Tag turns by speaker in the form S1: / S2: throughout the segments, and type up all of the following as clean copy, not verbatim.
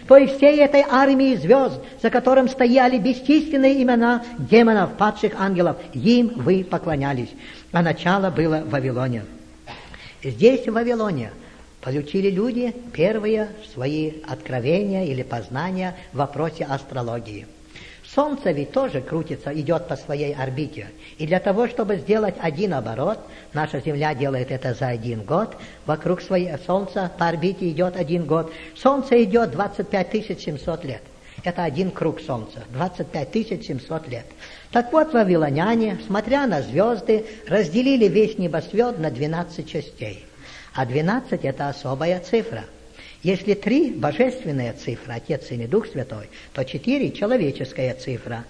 S1: то и всей этой армии звезд, за которым стояли бесчисленные имена демонов, падших ангелов, им вы поклонялись. А начало было в Вавилоне. Здесь, в Вавилоне, получили люди первые свои откровения или познания в вопросе астрологии. Солнце ведь тоже крутится, идет по своей орбите. И для того, чтобы сделать один оборот, наша Земля делает это за 1 год, вокруг своего Солнца по орбите идет 1 год. Солнце идет 25 700 лет. Это 1 круг Солнца, 25 700 лет. Так вот, вавилоняне, смотря на звезды, разделили весь небосвод на 12 частей. А 12 – это особая цифра. Если 3 – божественная цифра, Отец, Сын и Дух Святой, то 4 – человеческая цифра.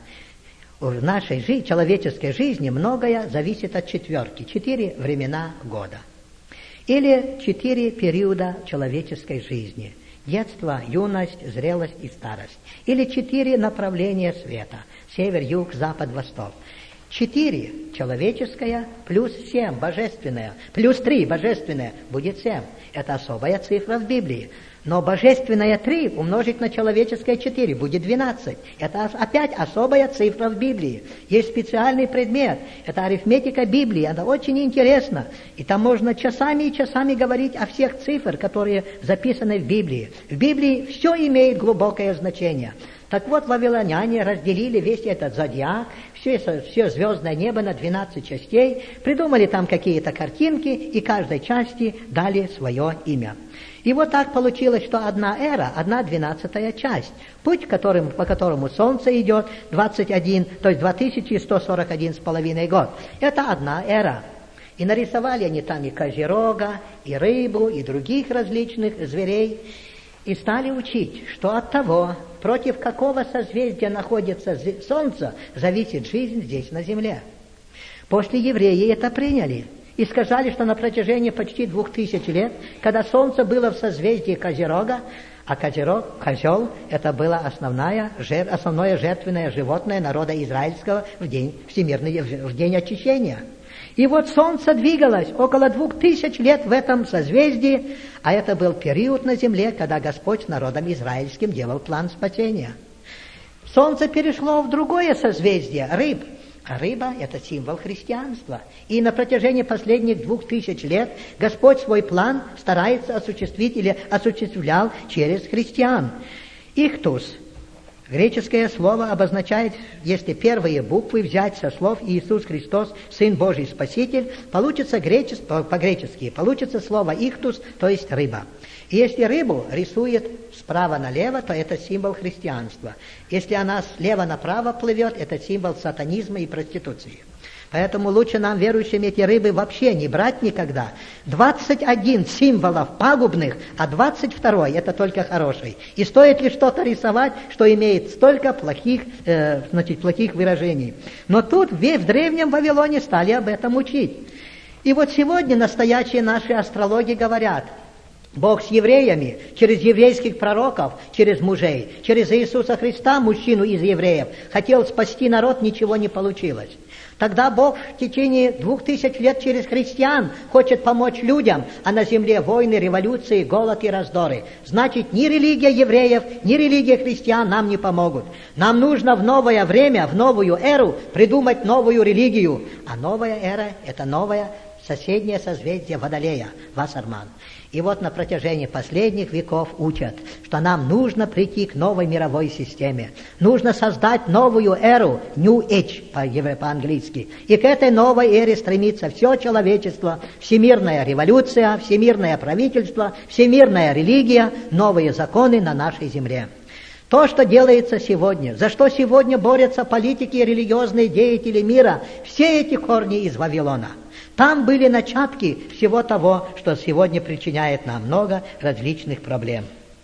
S1: В нашей человеческой жизни многое зависит от 4. 4 времена года. Или 4 периода человеческой жизни. Детство, юность, зрелость и старость. Или 4 направления света. Север, юг, запад, восток. 4 человеческое плюс 7 божественное, плюс 3 божественное будет 7. Это особая цифра в Библии. Но божественное 3 умножить на человеческое 4 будет 12. Это опять особая цифра в Библии. Есть специальный предмет. Это арифметика Библии. Это очень интересно. И там можно часами и часами говорить о всех цифрах, которые записаны в Библии. В Библии все имеет глубокое значение. Так вот, вавилоняне разделили весь этот зодиак, все звездное небо на 12 частей, придумали там какие-то картинки и каждой части дали свое имя. И вот так получилось, что одна эра, одна 12-я часть, путь, по которому Солнце идет, 21, то есть 2141,5 год. Это одна эра. И нарисовали они там и козерога, и рыбу, и других различных зверей. И стали учить, что от того, против какого созвездия находится Солнце, зависит жизнь здесь на Земле. После евреи это приняли и сказали, что на протяжении почти 2000 лет, когда Солнце было в созвездии Козерога, а козел, это было основное жертвенное животное народа израильского в день очищения. И вот Солнце двигалось около 2000 лет в этом созвездии, а это был период на земле, когда Господь с народом израильским делал план спасения. Солнце перешло в другое созвездие, рыб. А рыба – это символ христианства. И на протяжении последних 2000 лет Господь свой план старается осуществить или осуществлял через христиан. Ихтус. Греческое слово обозначает, если первые буквы взять со слов Иисус Христос, Сын Божий Спаситель, получится по-гречески, получится слово «ихтус», то есть «рыба». И если рыбу рисует справа налево, то это символ христианства. Если она слева направо плывет, это символ сатанизма и проституции. Поэтому лучше нам, верующим, эти рыбы вообще не брать никогда. 21 символов пагубных, а 22 это только хороший. И стоит ли что-то рисовать, что имеет столько плохих выражений. Но тут в древнем Вавилоне стали об этом учить. И вот сегодня настоящие наши астрологи говорят, Бог с евреями, через еврейских пророков, через мужей, через Иисуса Христа, мужчину из евреев, хотел спасти народ, ничего не получилось. Тогда Бог в течение 2000 лет через христиан хочет помочь людям, а на земле войны, революции, голод и раздоры. Значит, ни религия евреев, ни религия христиан нам не помогут. Нам нужно в новое время, в новую эру придумать новую религию. А новая эра – это новое соседнее созвездие Водолея, Вассерман. И вот на протяжении последних веков учат, что нам нужно прийти к новой мировой системе. Нужно создать новую эру, New Age по-английски. И к этой новой эре стремится все человечество. Всемирная революция, всемирное правительство, всемирная религия, новые законы на нашей земле. То, что делается сегодня, за что сегодня борются политики и религиозные деятели мира, все эти корни из Вавилона. Там были начатки всего того, что сегодня причиняет нам много различных проблем.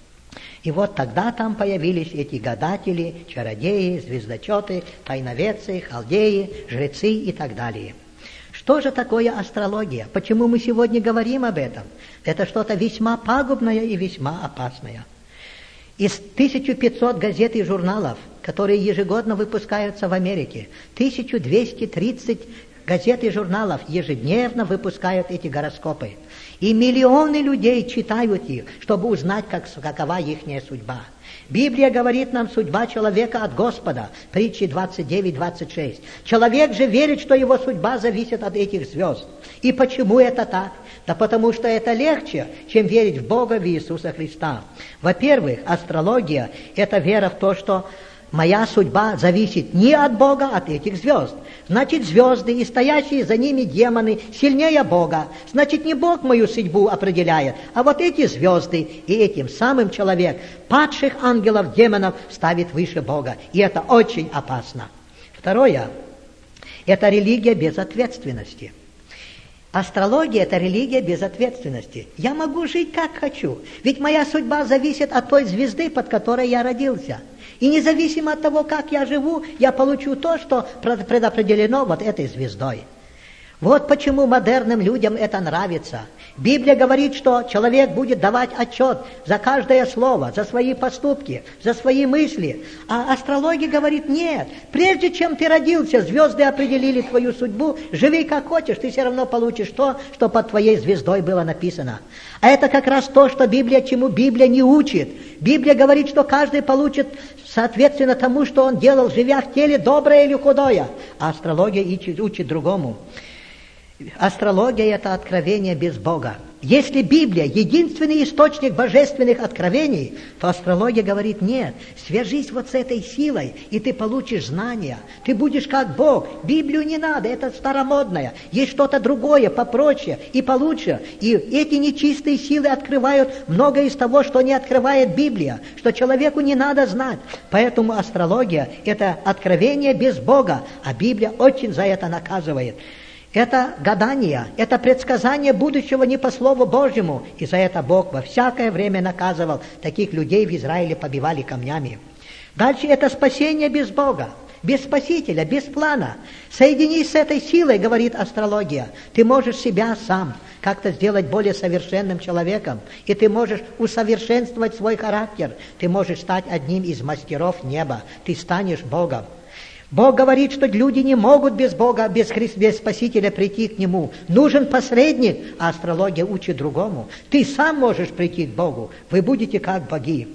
S1: И вот тогда там появились эти гадатели, чародеи, звездочеты, тайноведцы, халдеи, жрецы и так далее. Что же такое астрология? Почему мы сегодня говорим об этом? Это что-то весьма пагубное и весьма опасное. Из 1500 газет и журналов, которые ежегодно выпускаются в Америке, 1230 газет и журналов ежедневно выпускают эти гороскопы. И миллионы людей читают их, чтобы узнать, какова ихняя судьба. Библия говорит нам, судьба человека от Господа. Притчи 29-26. Человек же верит, что его судьба зависит от этих звезд. И почему это так? Да потому что это легче, чем верить в Бога, в Иисуса Христа. Во-первых, астрология – это вера в то, что моя судьба зависит не от Бога, а от этих звезд. Значит, звезды и стоящие за ними демоны сильнее Бога. Значит, не Бог мою судьбу определяет, а вот эти звезды. И этим самым человек падших ангелов, демонов ставит выше Бога. И это очень опасно. Второе – это религия без ответственности. Астрология – это религия без ответственности. Я могу жить как хочу, ведь моя судьба зависит от той звезды, под которой я родился. И независимо от того, как я живу, я получу то, что предопределено вот этой звездой. Вот почему модерным людям это нравится. Библия говорит, что человек будет давать отчет за каждое слово, за свои поступки, за свои мысли. А астрология говорит, нет, прежде чем ты родился, звезды определили твою судьбу, живи как хочешь, ты все равно получишь то, что под твоей звездой было написано. А это как раз то, что чему Библия не учит. Библия говорит, что каждый получит соответственно тому, что он делал, живя в теле, доброе или худое. А астрология учит другому. Астрология – это откровение без Бога. Если Библия – единственный источник божественных откровений, то астрология говорит, нет, свяжись вот с этой силой, и ты получишь знания. Ты будешь как Бог. Библию не надо, это старомодное. Есть что-то другое, попроще и получше. И эти нечистые силы открывают многое из того, что не открывает Библия, что человеку не надо знать. Поэтому астрология – это откровение без Бога, а Библия очень за это наказывает. Это гадание, это предсказание будущего не по Слову Божьему. И за это Бог во всякое время наказывал. Таких людей в Израиле побивали камнями. Дальше это спасение без Бога, без Спасителя, без плана. Соединись с этой силой, говорит астрология. Ты можешь себя сам как-то сделать более совершенным человеком. И ты можешь усовершенствовать свой характер. Ты можешь стать одним из мастеров неба. Ты станешь Богом. Бог говорит, что люди не могут без Бога, без Спасителя прийти к Нему. Нужен посредник, а астрология учит другому. Ты сам можешь прийти к Богу. Вы будете как боги.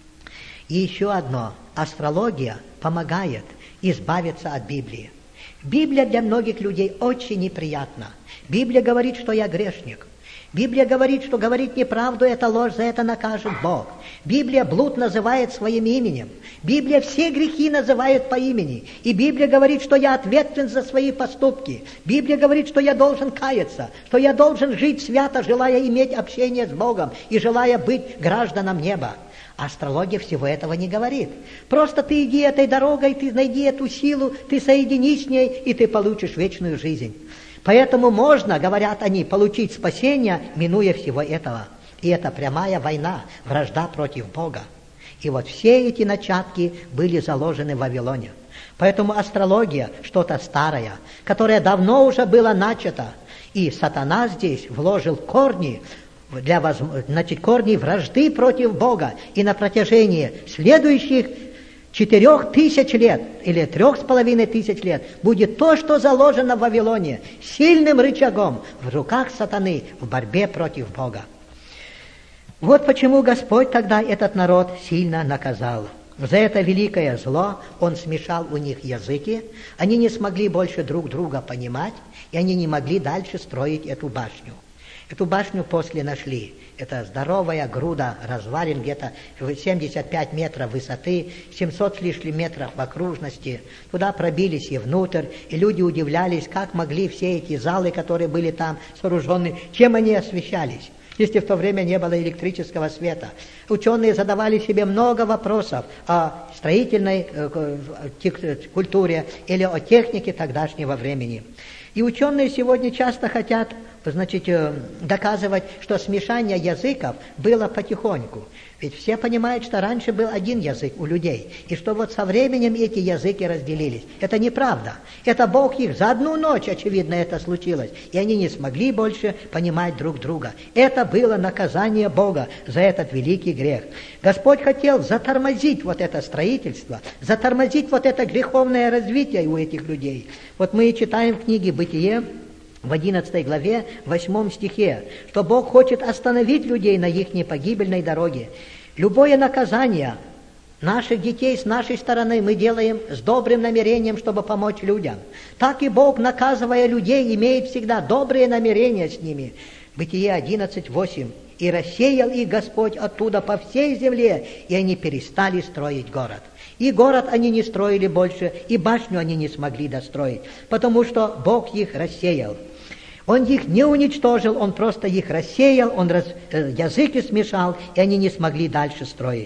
S1: И еще одно. Астрология помогает избавиться от Библии. Библия для многих людей очень неприятна. Библия говорит, что я грешник. Библия говорит, что говорить неправду – это ложь, за это накажет Бог. Библия блуд называет своим именем. Библия все грехи называет по имени. И Библия говорит, что я ответственен за свои поступки. Библия говорит, что я должен каяться, что я должен жить свято, желая иметь общение с Богом и желая быть гражданом неба. Астрология всего этого не говорит. Просто ты иди этой дорогой, ты найди эту силу, ты соединись с ней, и ты получишь вечную жизнь. Поэтому можно, говорят они, получить спасение, минуя всего этого. И это прямая война, вражда против Бога. И вот все эти начатки были заложены в Вавилоне. Поэтому астрология что-то старое, которое давно уже было начато. И сатана здесь вложил корни, корни вражды против Бога. И на протяжении следующих 4000 лет или 3500 лет будет то, что заложено в Вавилоне, сильным рычагом в руках сатаны в борьбе против Бога. Вот почему Господь тогда этот народ сильно наказал. За это великое зло Он смешал у них языки, они не смогли больше друг друга понимать, и они не могли дальше строить эту башню. Эту башню после нашли. Это здоровая груда развалин, где-то 75 метров высоты, 700 с лишним метров в окружности. Туда пробились и внутрь, и люди удивлялись, как могли все эти залы, которые были там сооружены, чем они освещались, если в то время не было электрического света. Ученые задавали себе много вопросов о строительной культуре или о технике тогдашнего времени. И ученые сегодня часто хотят доказывать, что смешание языков было потихоньку. Ведь все понимают, что раньше был один язык у людей, и что вот со временем эти языки разделились. Это неправда. Это Бог их за одну ночь, очевидно, это случилось, и они не смогли больше понимать друг друга. Это было наказание Бога за этот великий грех. Господь хотел затормозить вот это строительство, затормозить вот это греховное развитие у этих людей. Вот мы читаем в книге «Бытие», в 11 главе, 8 стихе, что Бог хочет остановить людей на их непогибельной дороге. Любое наказание наших детей с нашей стороны мы делаем с добрым намерением, чтобы помочь людям. Так и Бог, наказывая людей, имеет всегда добрые намерения с ними. Бытие 11:8. «И рассеял их Господь оттуда по всей земле, и они перестали строить город». И город они не строили больше, и башню они не смогли достроить, потому что Бог их рассеял. Он их не уничтожил, Он просто их рассеял, Он языки смешал, и они не смогли дальше строить.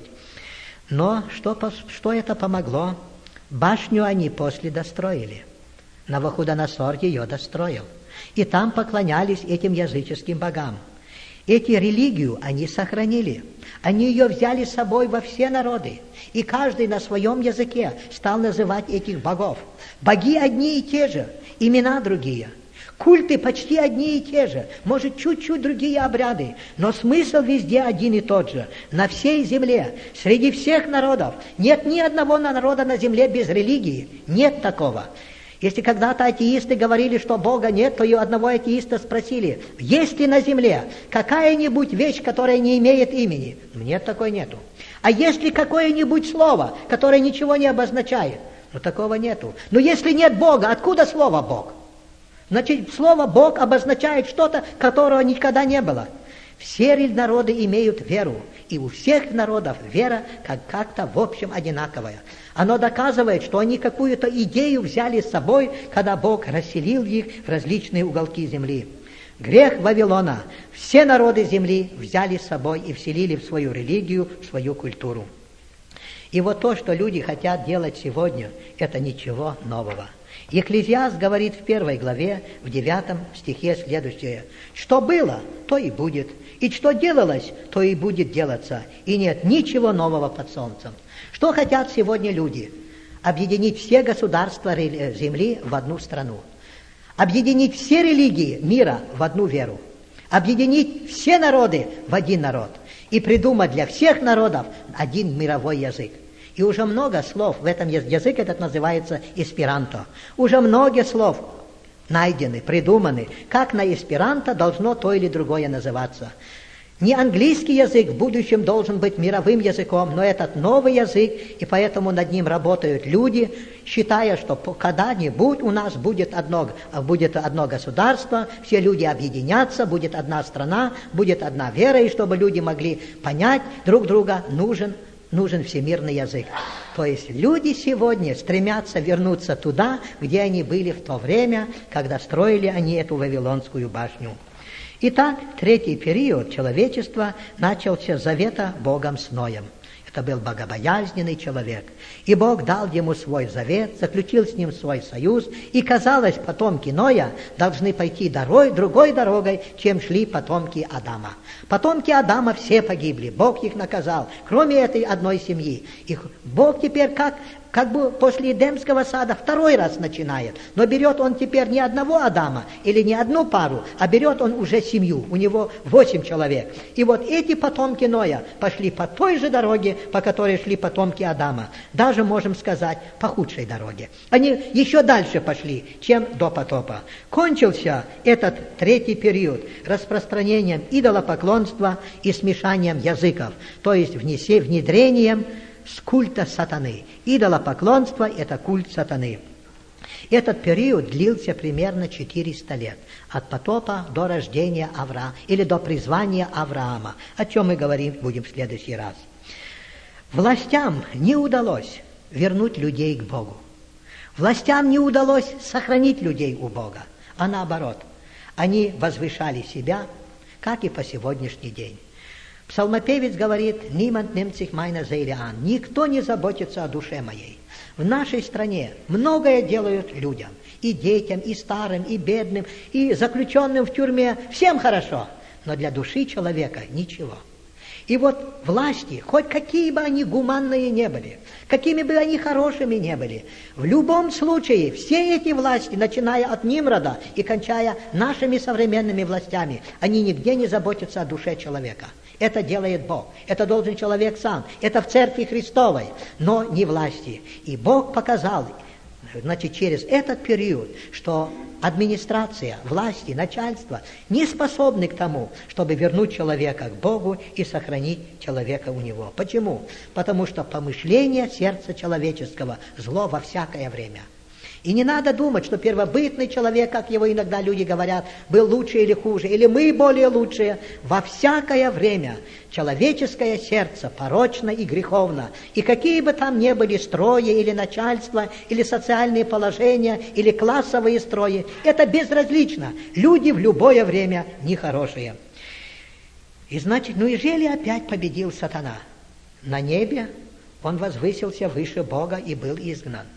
S1: Но что это помогло? Башню они после достроили. Навуходоносор ее достроил. И там поклонялись этим языческим богам. Эти религию они сохранили. Они ее взяли с собой во все народы. И каждый на своем языке стал называть этих богов. Боги одни и те же, имена другие. Культы почти одни и те же, может, чуть-чуть другие обряды, но смысл везде один и тот же. На всей земле, среди всех народов, нет ни одного народа на земле без религии. Нет такого. Если когда-то атеисты говорили, что Бога нет, то и у одного атеиста спросили, есть ли на земле какая-нибудь вещь, которая не имеет имени? Нет, такой нету. А есть ли какое-нибудь слово, которое ничего не обозначает? Такого нету. Но если нет Бога, откуда слово «Бог»? Значит, слово «Бог» обозначает что-то, которого никогда не было. Все народы имеют веру, и у всех народов вера как-то в общем одинаковая. Оно доказывает, что они какую-то идею взяли с собой, когда Бог расселил их в различные уголки земли. Грех Вавилона все народы земли взяли с собой и вселили в свою религию, в свою культуру. И вот то, что люди хотят делать сегодня, это ничего нового. Екклезиаст говорит в 1 главе, в 9 стихе следующее. «Что было, то и будет, и что делалось, то и будет делаться, и нет ничего нового под солнцем». Что хотят сегодня люди? Объединить все государства земли в одну страну. Объединить все религии мира в одну веру. Объединить все народы в один народ. И придумать для всех народов один мировой язык. И уже много слов, в этом язык этот называется эсперанто. Уже много слов найдены, придуманы, как на эсперанто должно то или другое называться. Не английский язык в будущем должен быть мировым языком, но этот новый язык, и поэтому над ним работают люди, считая, что когда-нибудь у нас будет одно государство, все люди объединятся, будет одна страна, будет одна вера, и чтобы люди могли понять друг друга, нужен всемирный язык. То есть люди сегодня стремятся вернуться туда, где они были в то время, когда строили они эту Вавилонскую башню. Итак, третий период человечества начался с завета Богом с Ноем. Это был богобоязненный человек. И Бог дал ему свой завет, заключил с ним свой союз, и, казалось, потомки Ноя должны пойти другой дорогой, чем шли потомки Адама. Потомки Адама все погибли, Бог их наказал, кроме этой одной семьи. И Бог теперь как бы после Эдемского сада второй раз начинает. Но берет он теперь не одного Адама или не одну пару, а берет он уже семью. У него 8 человек. И вот эти потомки Ноя пошли по той же дороге, по которой шли потомки Адама. Даже, можем сказать, по худшей дороге. Они еще дальше пошли, чем до потопа. Кончился этот третий период распространением идолопоклонства и смешанием языков, то есть внедрением с культа сатаны. Идолопоклонство – это культ сатаны. Этот период длился примерно 400 лет, от потопа до рождения Авраама, или до призвания Авраама, о чем мы будем в следующий раз. Властям не удалось вернуть людей к Богу. Властям не удалось сохранить людей у Бога, а наоборот, они возвышали себя, как и по сегодняшний день. Псалмопевец говорит: «Ниманд nimmt sich meiner Seele an». Никто не заботится о душе моей. В нашей стране многое делают людям, и детям, и старым, и бедным, и заключенным в тюрьме. Всем хорошо, но для души человека ничего. И вот власти, хоть какие бы они гуманные не были, какими бы они хорошими не были, в любом случае все эти власти, начиная от Нимрода и кончая нашими современными властями, они нигде не заботятся о душе человека. Это делает Бог. Это должен человек сам. Это в Церкви Христовой, но не власти. И Бог показал, значит, через этот период, что администрация, власти, начальство не способны к тому, чтобы вернуть человека к Богу и сохранить человека у Него. Почему? Потому что помышление сердца человеческого зло во всякое время. И не надо думать, что первобытный человек, как его иногда люди говорят, был лучше или хуже, или мы более лучшие. Во всякое время человеческое сердце порочно и греховно. И какие бы там ни были строи, или начальство, или социальные положения, или классовые строи, это безразлично. Люди в любое время нехорошие. И значит, ну и жили опять победил сатана. На небе он возвысился выше Бога и был изгнан.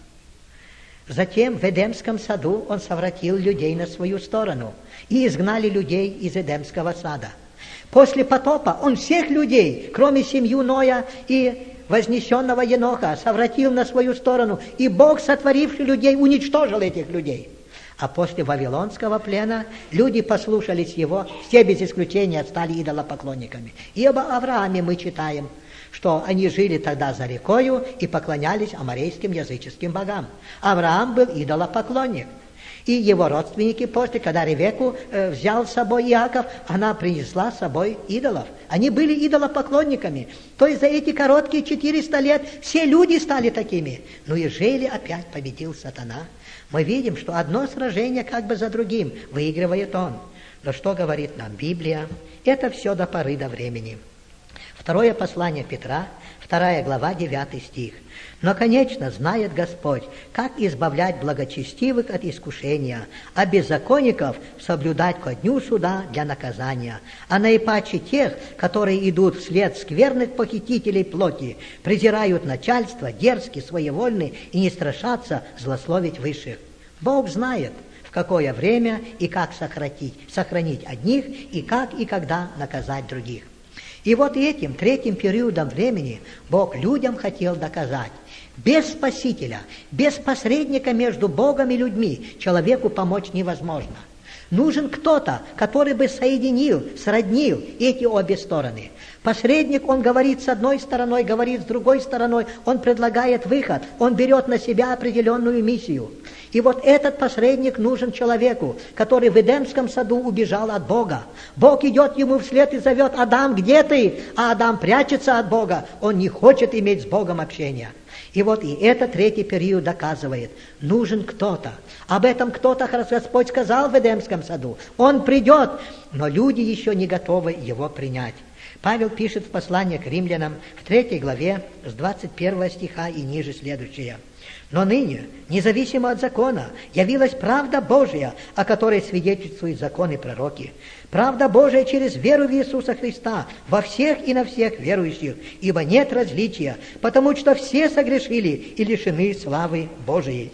S1: Затем в Эдемском саду он совратил людей на свою сторону и изгнали людей из Эдемского сада. После потопа он всех людей, кроме семьи Ноя и вознесенного Еноха, совратил на свою сторону, и Бог, сотворивший людей, уничтожил этих людей. А после Вавилонского плена люди послушались его, все без исключения стали идолопоклонниками. И об Аврааме мы читаем, что они жили тогда за рекою и поклонялись аморейским языческим богам. Авраам был идолопоклонник. И его родственники после, когда Ревекку взял с собой Иаков, она принесла с собой идолов. Они были идолопоклонниками. То есть за эти короткие 400 лет все люди стали такими. Ну и жили опять победил сатана. Мы видим, что одно сражение как бы за другим выигрывает он. Но что говорит нам Библия? Это все до поры до времени. Второе послание Петра, 2 глава, 9 стих. «Но, конечно, знает Господь, как избавлять благочестивых от искушения, а беззаконников соблюдать ко дню суда для наказания, а наипаче тех, которые идут вслед скверных похитителей плоти, презирают начальство, дерзки, своевольны и не страшатся злословить высших». Бог знает, в какое время и как сохранить одних, и как и когда наказать других. И вот этим третьим периодом времени Бог людям хотел доказать: без Спасителя, без посредника между Богом и людьми человеку помочь невозможно. Нужен кто-то, который бы соединил, сроднил эти обе стороны. Посредник, он говорит с одной стороной, говорит с другой стороной, он предлагает выход, он берет на себя определенную миссию. И вот этот посредник нужен человеку, который в Эдемском саду убежал от Бога. Бог идет ему вслед и зовет: «Адам, где ты?» А Адам прячется от Бога, он не хочет иметь с Богом общения. И вот и этот третий период доказывает: нужен кто-то. Об этом кто-то Господь сказал в Эдемском саду. Он придет, но люди еще не готовы его принять. Павел пишет в послании к римлянам в 3 главе с 21 стиха и ниже следующее. «Но ныне, независимо от закона, явилась правда Божия, о которой свидетельствуют законы и пророки. Правда Божия через веру в Иисуса Христа во всех и на всех верующих, ибо нет различия, потому что все согрешили и лишены славы Божией,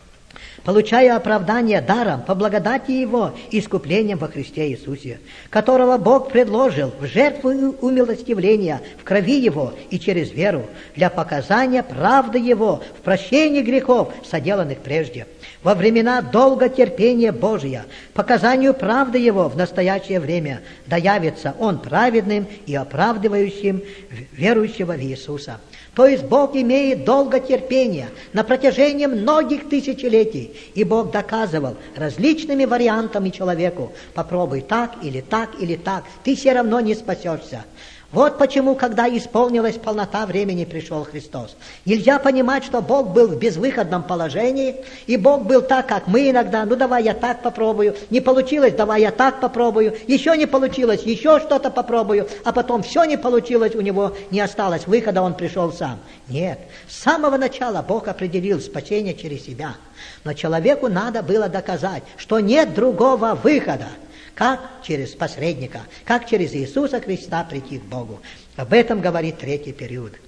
S1: получая оправдание даром по благодати Его искуплением во Христе Иисусе, которого Бог предложил в жертву умилостивления в крови Его и через веру для показания правды Его в прощении грехов, соделанных прежде, во времена долготерпения Божия, показанию правды Его в настоящее время, да явится Он праведным и оправдывающим верующего в Иисуса». То есть Бог имеет долготерпение на протяжении многих тысячелетий. И Бог доказывал различными вариантами человеку: попробуй так или так или так, ты все равно не спасешься. Вот почему, когда исполнилась полнота времени, пришел Христос. Нельзя понимать, что Бог был в безвыходном положении, и Бог был так, как мы иногда: ну давай я так попробую, не получилось, давай я так попробую, еще не получилось, еще что-то попробую, а потом все не получилось, у него не осталось выхода, он пришел сам. Нет, с самого начала Бог определил спасение через себя, но человеку надо было доказать, что нет другого выхода, как через посредника, как через Иисуса Христа прийти к Богу. Об этом говорит третий период.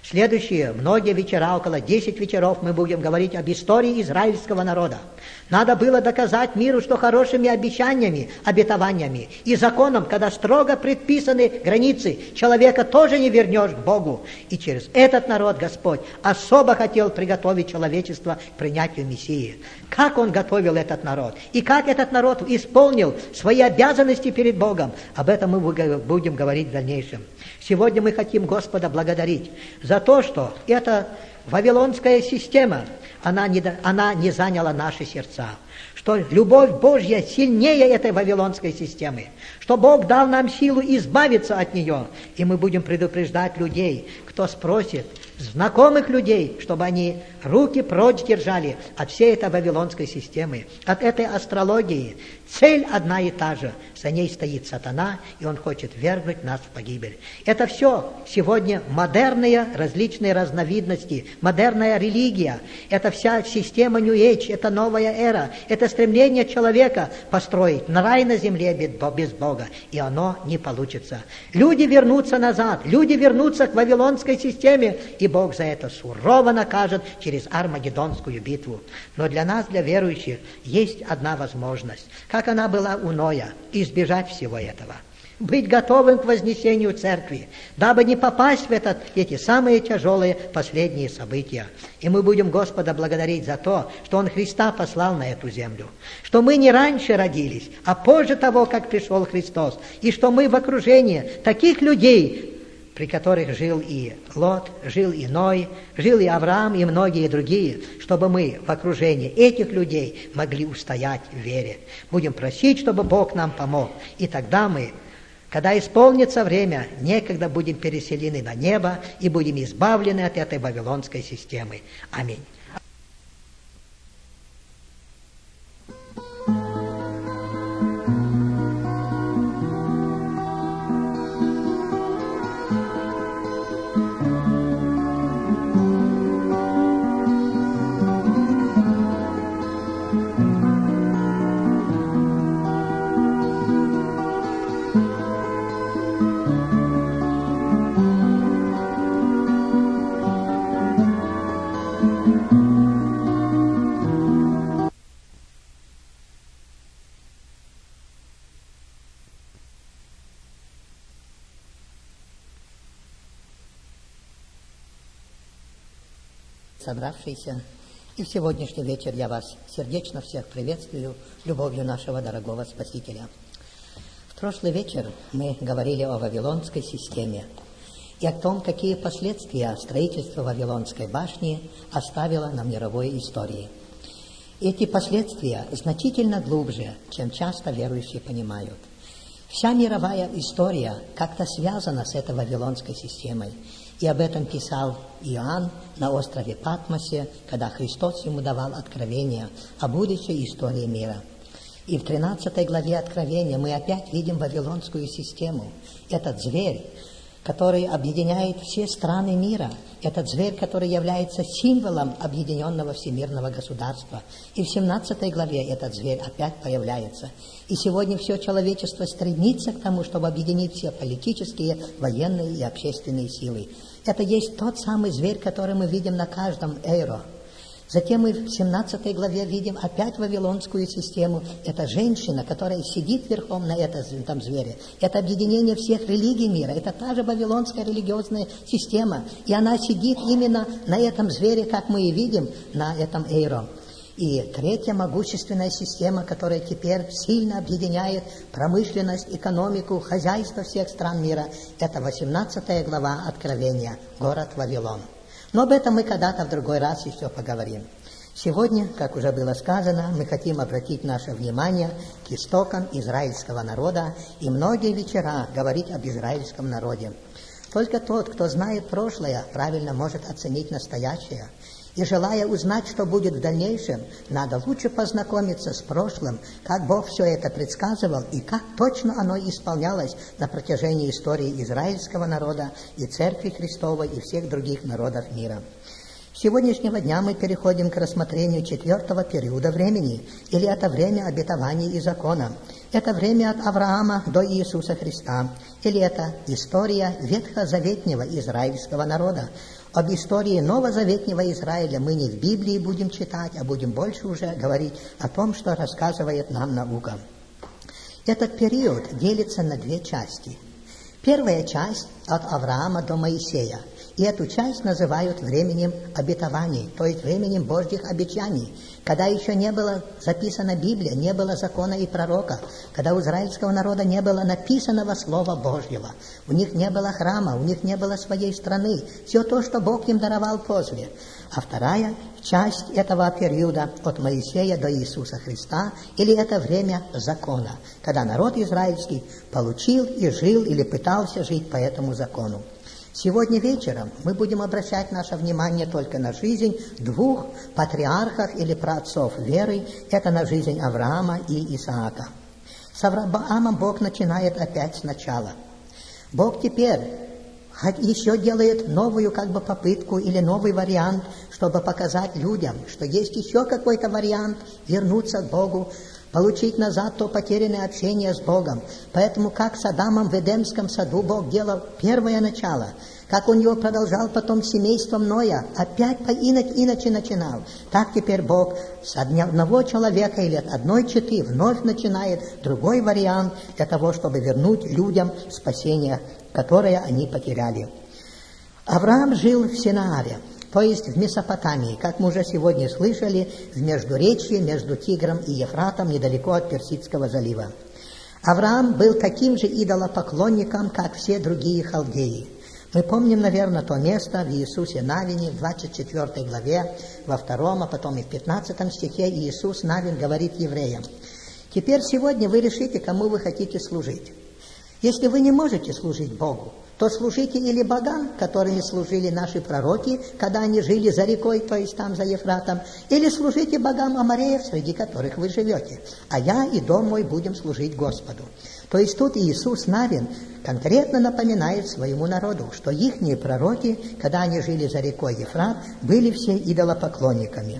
S1: Следующие многие вечера, около 10 вечеров, мы будем говорить об истории израильского народа. Надо было доказать миру, что хорошими обещаниями, обетованиями и законом, когда строго предписаны границы, человека тоже не вернешь к Богу. И через этот народ Господь особо хотел приготовить человечество к принятию Мессии. Как Он готовил этот народ, и как этот народ исполнил свои обязанности перед Богом, об этом мы будем говорить в дальнейшем. Сегодня мы хотим Господа благодарить за то, что эта вавилонская система, она не заняла наши сердца, что любовь Божья сильнее этой вавилонской системы, что Бог дал нам силу избавиться от нее, и мы будем предупреждать людей, кто спросит, знакомых людей, чтобы они руки прочь держали от всей этой вавилонской системы, от этой астрологии. Цель одна и та же. За ней стоит сатана, и он хочет ввергнуть нас в погибель. Это все сегодня модерные различные разновидности, модерная религия. Это вся система New Age, это новая эра, это стремление человека построить рай на земле без Бога. И оно не получится. Люди вернутся назад, люди вернутся к вавилонской системе, и Бог за это сурово накажет через Армагеддонскую битву. Но для нас, для верующих, есть одна возможность, как она была у Ноя, избежать всего этого. Быть готовым к вознесению церкви, дабы не попасть в эти самые тяжелые последние события. И мы будем Господа благодарить за то, что Он Христа послал на эту землю, что мы не раньше родились, а позже того, как пришел Христос, и что мы в окружении таких людей, при которых жил и Лот, жил и Ной, жил и Авраам, и многие другие, чтобы мы в окружении этих людей могли устоять в вере. Будем просить, чтобы Бог нам помог, и тогда мы, когда исполнится время, некогда будем переселены на небо и будем избавлены от этой вавилонской системы. Аминь. Собравшиеся, и в сегодняшний вечер я вас сердечно всех приветствую любовью нашего дорогого Спасителя. В прошлый вечер мы говорили о Вавилонской системе и о том, какие последствия строительство Вавилонской башни оставило на мировой истории. Эти последствия значительно глубже, чем часто верующие понимают. Вся мировая история как-то связана с этой Вавилонской системой. И об этом писал Иоанн на острове Патмосе, когда Христос ему давал откровение о будущей истории мира. И в 13 главе Откровения мы опять видим Вавилонскую систему. Этот зверь, который объединяет все страны мира, этот зверь, который является символом объединенного всемирного государства. И в 17 главе этот зверь опять появляется. И сегодня все человечество стремится к тому, чтобы объединить все политические, военные и общественные силы. Это есть тот самый зверь, который мы видим на каждом эйро. Затем мы в 17 главе видим опять вавилонскую систему. Это женщина, которая сидит верхом на этом звере. Это объединение всех религий мира. Это та же вавилонская религиозная система. И она сидит именно на этом звере, как мы и видим на этом эйро. И третья могущественная система, которая теперь сильно объединяет промышленность, экономику, хозяйство всех стран мира, это 18 глава Откровения, город Вавилон. Но об этом мы когда-то в другой раз еще поговорим. Сегодня, как уже было сказано, мы хотим обратить наше внимание к истокам израильского народа и многие вечера говорить об израильском народе. Только тот, кто знает прошлое, правильно может оценить настоящее. И желая узнать, что будет в дальнейшем, надо лучше познакомиться с прошлым, как Бог все это предсказывал и как точно оно исполнялось на протяжении истории израильского народа и Церкви Христовой и всех других народов мира. С сегодняшнего дня мы переходим к рассмотрению 4-го периода времени, или это время обетований и закона. Это время от Авраама до Иисуса Христа, или это история ветхозаветнего израильского народа. об истории новозаветнего Израиля мы не в Библии будем читать, а будем больше уже говорить о том, что рассказывает нам наука. Этот период делится на две части. Первая часть от Авраама до Моисея. И эту часть называют временем обетований, то есть временем Божьих обещаний, когда еще не было записана Библия, не было закона и пророка, когда у израильского народа не было написанного Слова Божьего, у них не было храма, у них не было своей страны, все то, что Бог им даровал после. А вторая часть этого периода от Моисея до Иисуса Христа, или это время закона, когда народ израильский получил и жил или пытался жить по этому закону. Сегодня вечером мы будем обращать наше внимание только на жизнь двух патриархов или праотцов веры. Это на жизнь Авраама и Исаака. С Авраамом Бог начинает опять сначала. Бог теперь еще делает новую попытку или новый вариант, чтобы показать людям, что есть еще какой-то вариант вернуться к Богу, получить назад то потерянное общение с Богом. Поэтому, как с Адамом в Эдемском саду Бог делал первое начало, как он его продолжал потом с семейством Ноя, опять иначе начинал, так теперь Бог с одного человека или от одной четы вновь начинает другой вариант для того, чтобы вернуть людям спасение, которое они потеряли. Авраам жил в Синааре, то есть в Месопотамии, как мы уже сегодня слышали, в междуречье между Тигром и Ефратом, недалеко от Персидского залива. Авраам был таким же идолопоклонником, как все другие халдеи. Мы помним, наверное, то место в Иисусе Навине, в 24 главе, во 2, а потом и в 15 стихе Иисус Навин говорит евреям: «Теперь сегодня вы решите, кому вы хотите служить. Если вы не можете служить Богу, то служите или богам, которыми служили наши пророки, когда они жили за рекой, то есть там за Ефратом, или служите богам амореев, среди которых вы живете, а я и дом мой будем служить Господу». То есть тут Иисус Навин конкретно напоминает своему народу, что ихние пророки, когда они жили за рекой Ефрат, были все идолопоклонниками.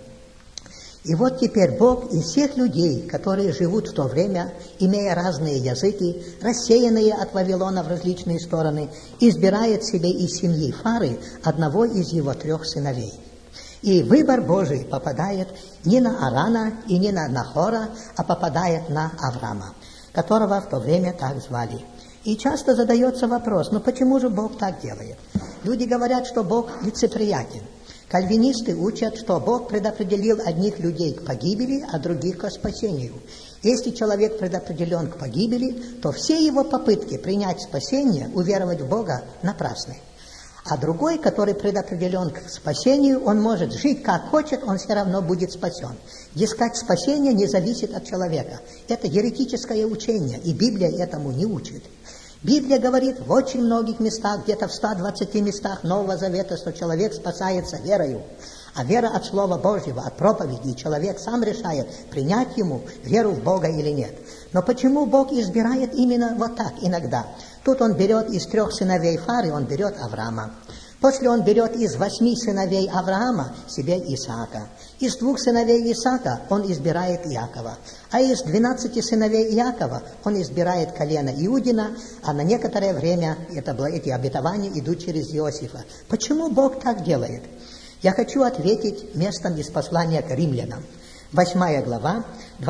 S1: И вот теперь Бог из всех людей, которые живут в то время, имея разные языки, рассеянные от Вавилона в различные стороны, избирает себе из семьи Фары одного из его 3 сыновей. И выбор Божий попадает не на Арана и не на Нахора, а попадает на Авраама, которого в то время так звали. И часто задается вопрос, почему же Бог так делает? Люди говорят, что Бог лицеприятен. Кальвинисты учат, что Бог предопределил одних людей к погибели, а других к спасению. Если человек предопределен к погибели, то все его попытки принять спасение, уверовать в Бога, напрасны. А другой, который предопределен к спасению, он может жить как хочет, он все равно будет спасен. Дескать, спасение не зависит от человека. Это еретическое учение, и Библия этому не учит. Библия говорит в очень многих местах, где-то в 120 местах Нового Завета, что человек спасается верою. А вера от Слова Божьего, от проповеди, и человек сам решает, принять ему веру в Бога или нет. Но почему Бог избирает именно вот так иногда? Тут он берет из 3 сыновей Фары, он берет Авраама. После он берет из 8 сыновей Авраама себе Исаака. Из 2 сыновей Исаака он избирает Иакова. А из 12 сыновей Иакова он избирает колено Иудина, а на некоторое время эти обетования идут через Иосифа. Почему Бог так делает? Я хочу ответить местом из послания к римлянам. 8 глава,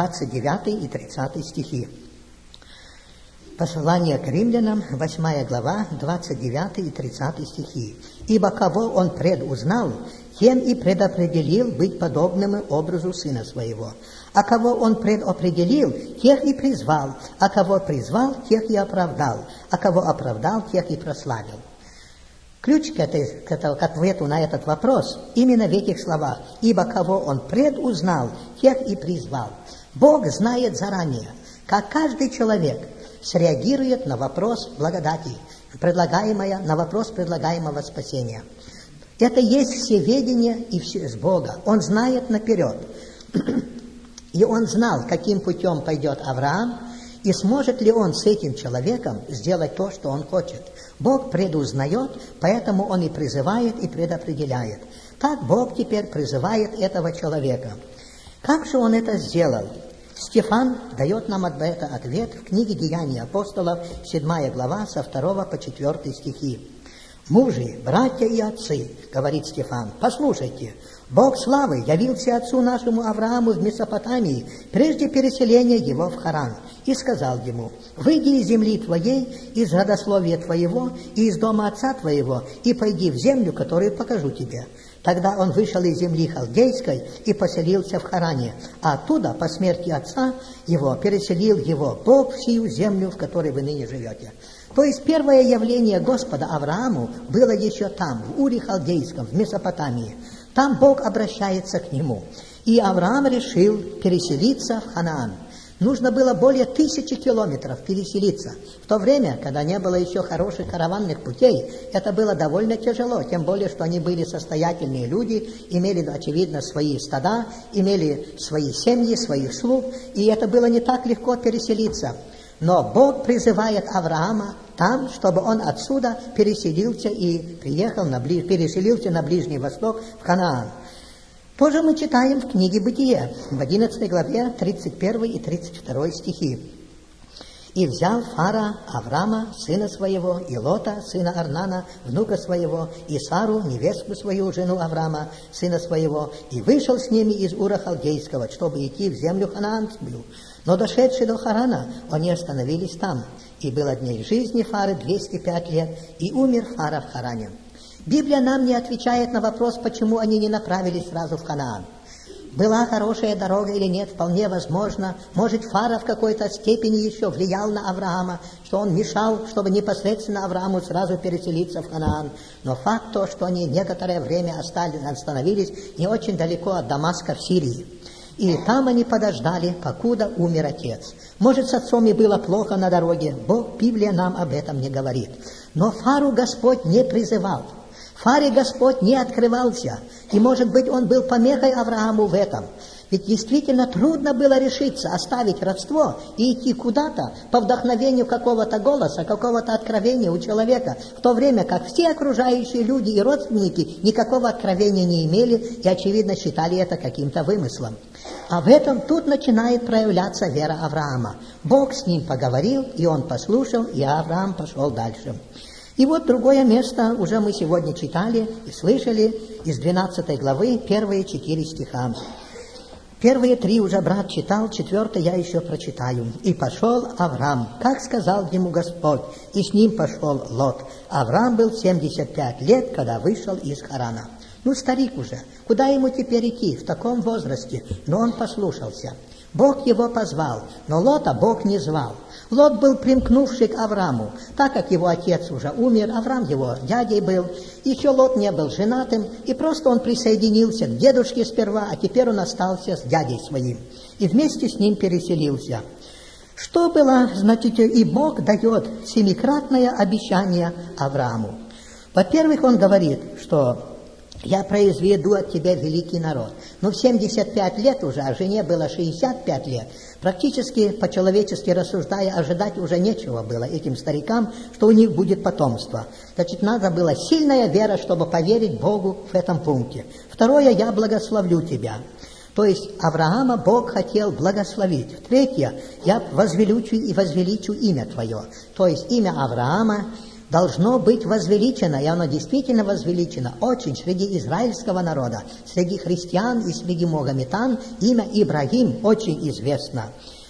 S1: 29 и 30 стихи. Послание к римлянам, 8 глава, 29 и 30 стихи. «Ибо кого он предузнал, тем и предопределил быть подобным образу Сына Своего. А кого он предопределил, тех и призвал. А кого призвал, тех и оправдал. А кого оправдал, тех и прославил». Ключ к ответу на этот вопрос именно в этих словах. «Ибо кого он предузнал, тех и призвал». Бог знает заранее, как каждый человек среагирует на вопрос благодати, на вопрос предлагаемого спасения. Это есть всеведение и все с Бога. Он знает наперед. И он знал, каким путем пойдет Авраам, и сможет ли он с этим человеком сделать то, что он хочет. Бог предузнает, поэтому он и призывает, и предопределяет. Так Бог теперь призывает этого человека. Как же он это сделал? Стефан дает нам об этом ответ в книге «Деяния апостолов», 7 глава, со 2 по 4 стихи. Мужи, братья и отцы, говорит Стефан, послушайте, Бог славы явился отцу нашему Аврааму в Месопотамии прежде переселения его в Харан и сказал ему: «Выйди из земли твоей, из родословия твоего и из дома отца твоего, и пойди в землю, которую покажу тебе». Тогда он вышел из земли халдейской и поселился в Харане, а оттуда, по смерти отца его, переселил его Бог в сию землю, в которой вы ныне живете. То есть первое явление Господа Аврааму было еще там, в Уре Халдейском, в Месопотамии. Там Бог обращается к нему. И Авраам решил переселиться в Ханаан. Нужно было более 1000 километров переселиться. В то время, когда не было еще хороших караванных путей, это было довольно тяжело, тем более, что они были состоятельные люди, имели, очевидно, свои стада, имели свои семьи, своих слуг, и это было не так легко переселиться. Но Бог призывает Авраама там, чтобы он отсюда переселился и переселился на Ближний Восток, в Ханаан. Тоже мы читаем в книге «Бытие», в 11 главе, 31 и 32 стихи. «И взял Фара Авраама, сына своего, и Лота, сына Арнана, внука своего, и Сару, невестку свою, жену Авраама, сына своего, и вышел с ними из Ура Халдейского, чтобы идти в землю ханаанскую. Но дошедшие до Харана, они остановились там, и было дней жизни Фары 205 лет, и умер Фара в Харане». Библия нам не отвечает на вопрос, почему они не направились сразу в Ханаан. Была хорошая дорога или нет, вполне возможно. Может, Фара в какой-то степени еще влиял на Авраама, что он мешал, чтобы непосредственно Аврааму сразу переселиться в Ханаан. Но факт то, что они некоторое время остановились не очень далеко от Дамаска в Сирии. И там они подождали, покуда умер отец. Может, с отцом и было плохо на дороге, Библия нам об этом не говорит. Но Фару Господь не призывал. Фаре Господь не открывался, и, может быть, он был помехой Аврааму в этом. Ведь действительно трудно было решиться, оставить родство и идти куда-то по вдохновению какого-то голоса, какого-то откровения у человека, в то время как все окружающие люди и родственники никакого откровения не имели и, очевидно, считали это каким-то вымыслом. А в этом тут начинает проявляться вера Авраама. Бог с ним поговорил, и он послушал, и Авраам пошел дальше. И вот другое место уже мы сегодня читали и слышали из 12 главы, первые 4 стиха. Первые 3 уже брат читал, 4 я еще прочитаю. «И пошел Авраам, как сказал ему Господь, и с ним пошел Лот. Авраам был 75 лет, когда вышел из Харана». Ну, старик уже, куда ему теперь идти в таком возрасте? Но он послушался. Бог его позвал, но Лота Бог не звал. Лот был примкнувший к Аврааму, так как его отец уже умер, Авраам его дядей был, еще Лот не был женатым, и просто он присоединился к дедушке сперва, а теперь он остался с дядей своим, и вместе с ним переселился. Что было, значит, и Бог дает 7-кратное обещание Аврааму. Во-первых, он говорит, что «Я произведу от тебя великий народ». Но в 75 лет уже, а жене было 65 лет, практически, по-человечески рассуждая, ожидать уже нечего было этим старикам, что у них будет потомство. Значит, надо было сильная вера, чтобы поверить Богу в этом пункте. Второе, «Я благословлю тебя». То есть Авраама Бог хотел благословить. Третье, «Я возвеличу и возвеличу имя твое». То есть имя Авраама должно быть возвеличено, и оно действительно возвеличено очень среди израильского народа, среди христиан и среди магометан. Имя Ибрагим очень известно.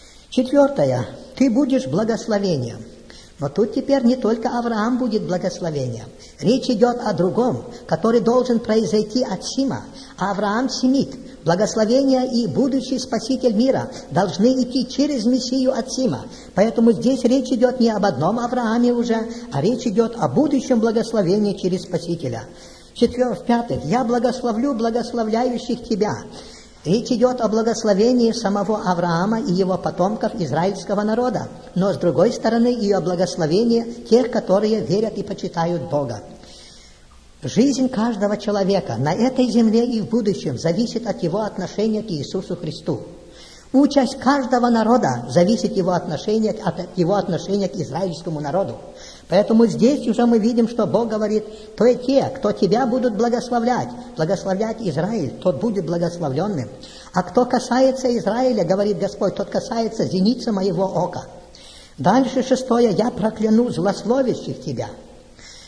S1: 4. Ты будешь благословением. Но тут теперь не только Авраам будет благословением. Речь идет о другом, который должен произойти от Сима. Авраам семит. Благословение и будущий Спаситель мира должны идти через Мессию от Сима. Поэтому здесь речь идет не об одном Аврааме уже, а речь идет о будущем благословении через Спасителя. 5. Я благословлю благословляющих тебя. Речь идет о благословении самого Авраама и его потомков израильского народа, но с другой стороны и о благословении тех, которые верят и почитают Бога. Жизнь каждого человека на этой земле и в будущем зависит от его отношения к Иисусу Христу. Участь каждого народа зависит от его отношения к израильскому народу. Поэтому здесь уже мы видим, что Бог говорит, то и те, кто тебя будут благословлять Израиль, тот будет благословленным. А кто касается Израиля, говорит Господь, тот касается зеницы моего ока. Дальше 6. Я прокляну злословящих тебя.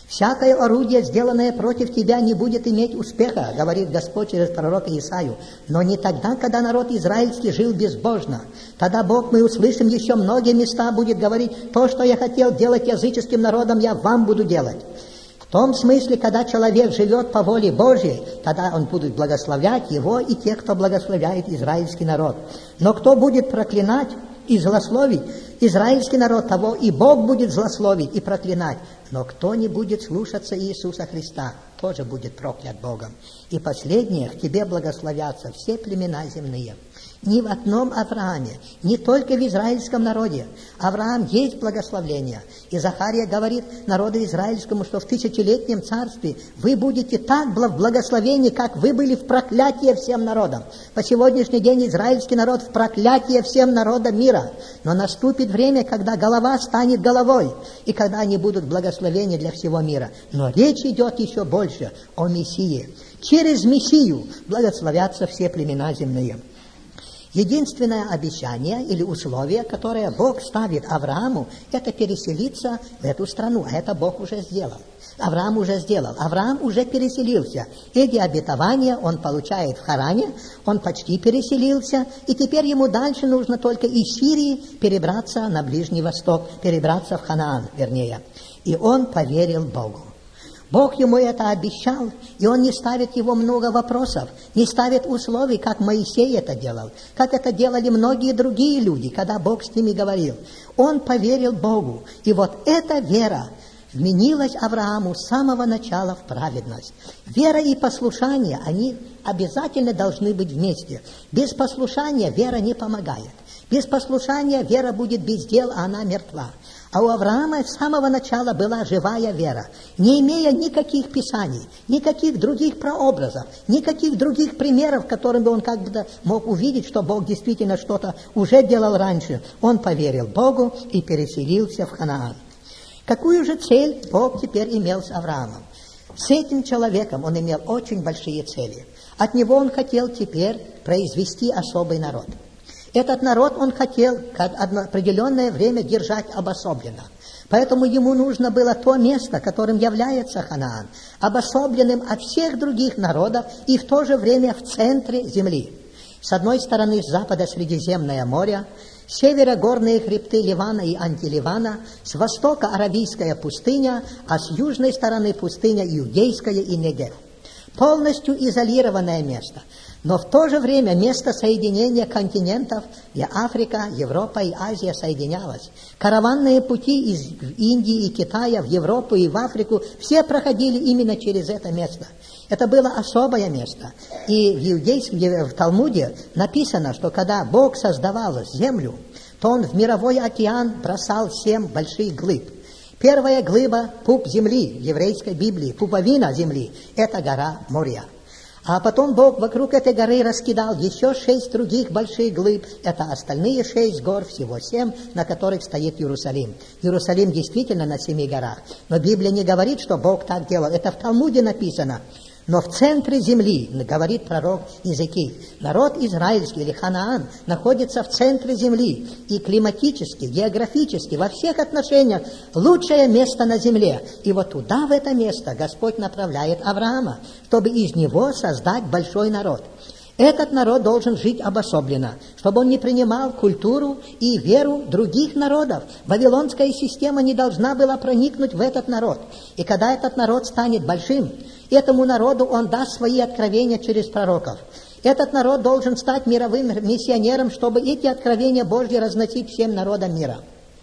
S1: Всякое орудие, сделанное против тебя, не будет иметь успеха, говорит Господь через пророка Исаию. Но не тогда, когда народ израильский жил безбожно. Тогда Бог, мы услышим еще многие места, будет говорить, то, что я хотел делать языческим народом, я вам буду делать. В том смысле, когда человек живет по воле Божьей, тогда он будет благословлять его и тех, кто благословляет израильский народ. Но кто будет проклинать и злословить израильский народ, того и Бог будет злословить и проклинать. Но кто не будет слушаться Иисуса Христа, тоже будет проклят Богом. И последнее, к тебе благословятся все племена земные. Ни в одном Аврааме, не только в израильском народе. Авраам есть благословление. И Захария говорит народу израильскому, что в тысячелетнем царстве вы будете так в благословении, как вы были в проклятии всем народам. По сегодняшний день израильский народ в проклятии всем народам мира. Но наступит время, когда голова станет головой, и когда они будут благословения для всего мира. Но речь идет еще больше о Мессии. Через Мессию благословятся все племена земные. Единственное обещание или условие, которое Бог ставит Аврааму, это переселиться в эту страну. А это Бог уже сделал. Авраам уже сделал. Авраам уже переселился. Эти обетования он получает в Харане, он почти переселился, и теперь ему дальше нужно только из Сирии перебраться на Ближний Восток, перебраться в Ханаан, вернее. И он поверил Богу. Бог ему это обещал, и он не ставит его много вопросов, не ставит условий, как Моисей это делал, как это делали многие другие люди, когда Бог с ними говорил. Он поверил Богу, и вот эта вера вменилась Аврааму с самого начала в праведность. Вера и послушание, они обязательно должны быть вместе. Без послушания вера не помогает. Без послушания вера будет без дел, а она мертва. А у Авраама с самого начала была живая вера, не имея никаких писаний, никаких других прообразов, никаких других примеров, которым бы он как бы мог увидеть, что Бог действительно что-то уже делал раньше. Он поверил Богу и переселился в Ханаан. Какую же цель Бог теперь имел с Авраамом? С этим человеком он имел очень большие цели. От него он хотел теперь произвести особый народ. Этот народ он хотел определенное время держать обособленно. Поэтому ему нужно было то место, которым является Ханаан, обособленным от всех других народов и в то же время в центре земли. С одной стороны с запада Средиземное море, с севера горные хребты Ливана и Антиливана, с востока Аравийская пустыня, а с южной стороны пустыня Иудейская и Негев. Полностью изолированное место. Но в то же время место соединения континентов, где Африка, Европа и Азия соединялась. Караванные пути из Индии и Китая в Европу и в Африку все проходили именно через это место. Это было особое место. И в Талмуде написано, что когда Бог создавал землю, то Он в мировой океан бросал 7 больших глыб. Первая глыба – пуп земли в еврейской Библии, пуповина земли – это гора Мория. А потом Бог вокруг этой горы раскидал еще 6 других больших глыб. Это остальные 6 гор, всего 7, на которых стоит Иерусалим. Иерусалим действительно на 7 горах. Но Библия не говорит, что Бог так делал. Это в Талмуде написано. Но в центре земли, говорит пророк Иезекииль, народ израильский или Ханаан находится в центре земли. И климатически, географически, во всех отношениях лучшее место на земле. И вот туда, в это место, Господь направляет Авраама, чтобы из него создать большой народ. Этот народ должен жить обособленно, чтобы он не принимал культуру и веру других народов. Вавилонская система не должна была проникнуть в этот народ. И когда этот народ станет большим, этому народу он даст свои откровения через пророков. Этот народ должен стать мировым миссионером, чтобы эти откровения Божьи разносить всем народам мира.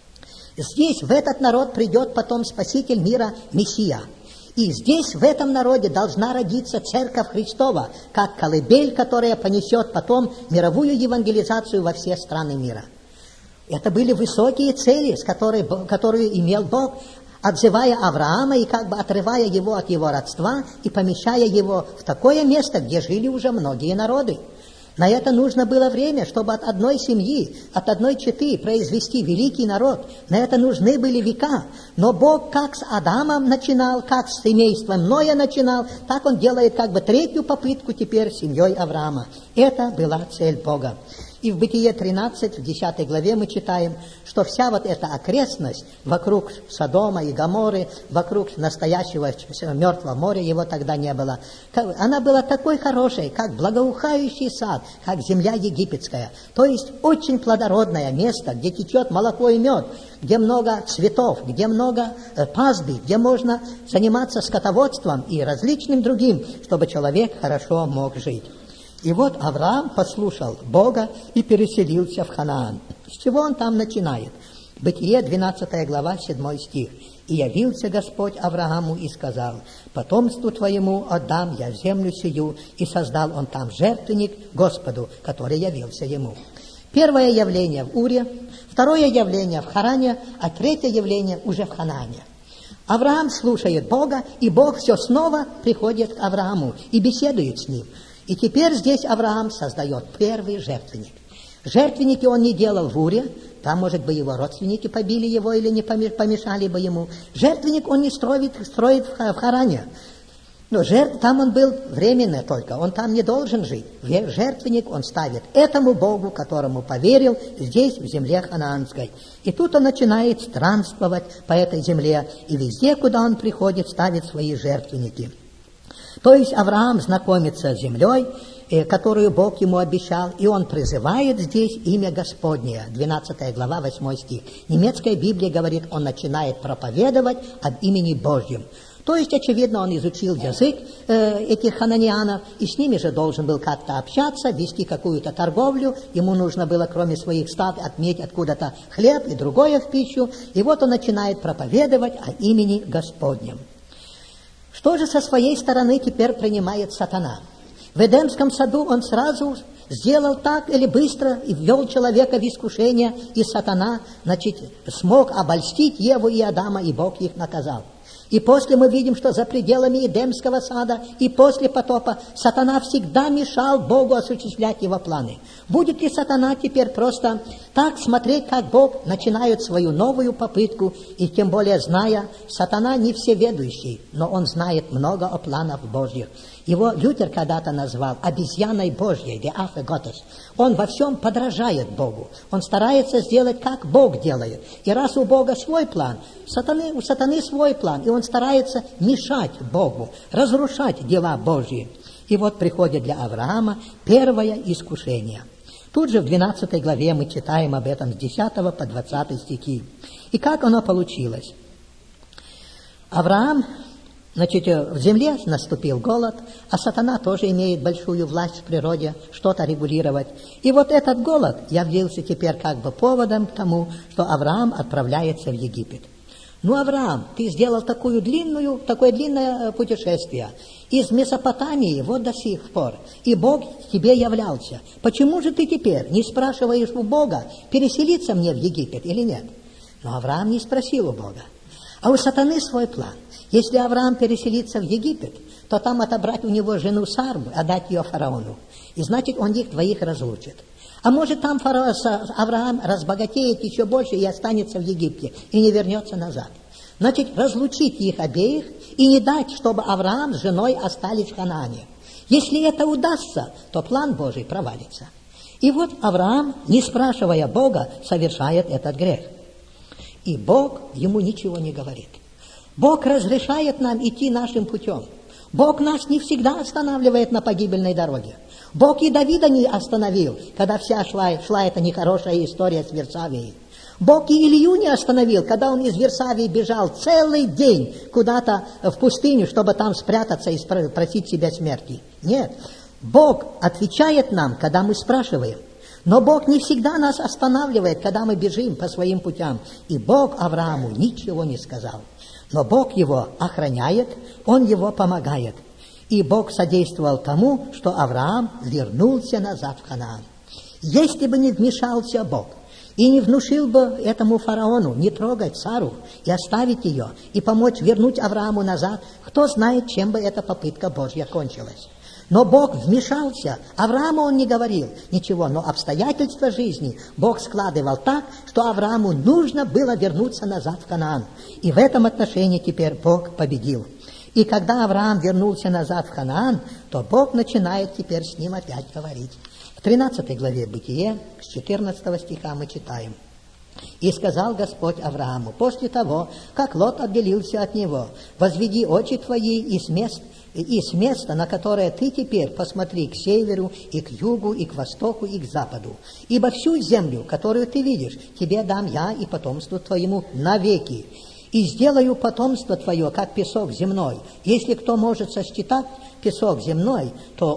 S1: Здесь, в этот народ, придет потом Спаситель мира, Мессия. И здесь, в этом народе, должна родиться Церковь Христова, как колыбель, которая понесет потом мировую евангелизацию во все страны мира. Это были высокие цели, которые имел Бог, отзывая Авраама и как бы отрывая его от его родства и помещая его в такое место, где жили уже многие народы. На это нужно было время, чтобы от одной семьи, от одной четы произвести великий народ. На это нужны были века. Но Бог как с Адамом начинал, как с семейством Ноя начинал, так Он делает как бы третью попытку теперь с семьей Авраама. Это была цель Бога. И в Бытие 13, в 10 главе мы читаем, что вся вот эта окрестность вокруг Содома и Гоморры, вокруг настоящего мертвого моря, его тогда не было, она была такой хорошей, как благоухающий сад, как земля египетская. То есть очень плодородное место, где течет молоко и мед, где много цветов, где много пастбищ, где можно заниматься скотоводством и различным другим, чтобы человек хорошо мог жить. И вот Авраам послушал Бога и переселился в Ханаан. С чего он там начинает? Бытие, 12 глава, 7 стих. «И явился Господь Аврааму и сказал: потомству твоему отдам я землю сию, и создал он там жертвенник Господу, который явился ему». Первое явление в Уре, второе явление в Харане, а третье явление уже в Ханаане. Авраам слушает Бога, и Бог все снова приходит к Аврааму и беседует с ним. И теперь здесь Авраам создает первый жертвенник. Жертвенники он не делал в Уре, там, может быть, его родственники побили его или не помешали бы ему. Жертвенник он не строит в Харане. Но там он был временно только, он там не должен жить. Жертвенник он ставит этому Богу, которому поверил, здесь, в земле ханаанской. И тут он начинает странствовать по этой земле, и везде, куда он приходит, ставит свои жертвенники. То есть Авраам знакомится с землей, которую Бог ему обещал, и он призывает здесь имя Господнее, 12 глава, 8 стих. Немецкая Библия говорит, он начинает проповедовать об имени Божьем. То есть, очевидно, он изучил язык этих хананианов, и с ними же должен был как-то общаться, вести какую-то торговлю. Ему нужно было, кроме своих стад, отметь откуда-то хлеб и другое в пищу. И вот он начинает проповедовать о имени Господнем. Что же со своей стороны теперь принимает сатана? В Эдемском саду он сразу сделал так или быстро и ввел человека в искушение, и сатана, смог обольстить Еву и Адама, и Бог их наказал. И после мы видим, что за пределами Эдемского сада и после потопа сатана всегда мешал Богу осуществлять его планы. Будет ли сатана теперь просто так смотреть, как Бог начинает свою новую попытку, и тем более зная, сатана не всеведущий, но он знает много о планах Божьих. Его Лютер когда-то назвал обезьяной Божьей, der Affe Gottes. Он во всем подражает Богу. Он старается сделать, как Бог делает. И раз у Бога свой план, у сатаны свой план, и он старается мешать Богу, разрушать дела Божьи. И вот приходит для Авраама первое искушение. Тут же в 12 главе мы читаем об этом с 10 по 20 стихи. И как оно получилось? Авраам, в земле наступил голод, а сатана тоже имеет большую власть в природе, что-то регулировать. И вот этот голод явился теперь как бы поводом к тому, что Авраам отправляется в Египет. Ну, Авраам, ты сделал такое длинное путешествие из Месопотамии вот до сих пор, и Бог тебе являлся. Почему же ты теперь не спрашиваешь у Бога, переселиться мне в Египет или нет? Но Авраам не спросил у Бога. А у сатаны свой план. Если Авраам переселится в Египет, то там отобрать у него жену Сару, отдать ее фараону. И значит, он их двоих разлучит. А может, там Авраам разбогатеет еще больше и останется в Египте, и не вернется назад. Значит, разлучить их обеих и не дать, чтобы Авраам с женой остались в Ханаане. Если это удастся, то план Божий провалится. И вот Авраам, не спрашивая Бога, совершает этот грех. И Бог ему ничего не говорит. Бог разрешает нам идти нашим путем. Бог нас не всегда останавливает на погибельной дороге. Бог и Давида не остановил, когда шла эта нехорошая история с Версавией. Бог и Илью не остановил, когда он из Версавии бежал целый день куда-то в пустыню, чтобы там спрятаться и просить себя смерти. Нет, Бог отвечает нам, когда мы спрашиваем. Но Бог не всегда нас останавливает, когда мы бежим по своим путям. И Бог Аврааму ничего не сказал. Но Бог его охраняет, Он его помогает. И Бог содействовал тому, что Авраам вернулся назад в Ханаан. Если бы не вмешался Бог и не внушил бы этому фараону не трогать Сару и оставить ее, и помочь вернуть Аврааму назад, кто знает, чем бы эта попытка Божья кончилась. Но Бог вмешался, Аврааму он не говорил ничего, но обстоятельства жизни Бог складывал так, что Аврааму нужно было вернуться назад в Ханаан. И в этом отношении теперь Бог победил. И когда Авраам вернулся назад в Ханаан, то Бог начинает теперь с ним опять говорить. В 13 главе Бытие, с 14 стиха мы читаем. «И сказал Господь Аврааму, после того, как Лот отделился от него, возведи очи твои и с места, на которое ты теперь посмотри к северу, и к югу, и к востоку, и к западу. Ибо всю землю, которую ты видишь, тебе дам я и потомству твоему навеки. И сделаю потомство твое, как песок земной. Если кто может сосчитать песок земной, то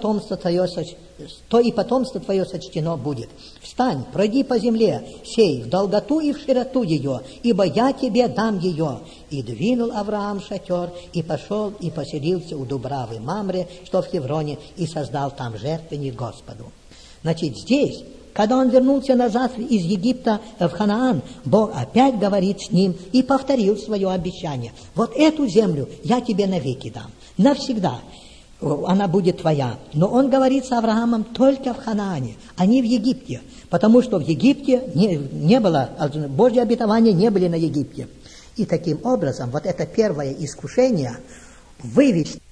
S1: и потомство твое сочтено будет. Встань, пройди по земле, сей в долготу и в широту ее, ибо я тебе дам ее». И двинул Авраам шатер, и пошел, и поселился у Дубравы Мамре, что в Хевроне, и создал там жертвенник Господу. Значит, здесь, когда он вернулся назад из Египта в Ханаан, Бог опять говорит с ним и повторил свое обещание. Вот эту землю я тебе навеки дам, навсегда. Она будет твоя. Но он говорит с Авраамом только в Ханаане, а не в Египте, потому что в Египте не было, Божьи обетования не были на Египте. И таким образом, вот это первое искушение вывести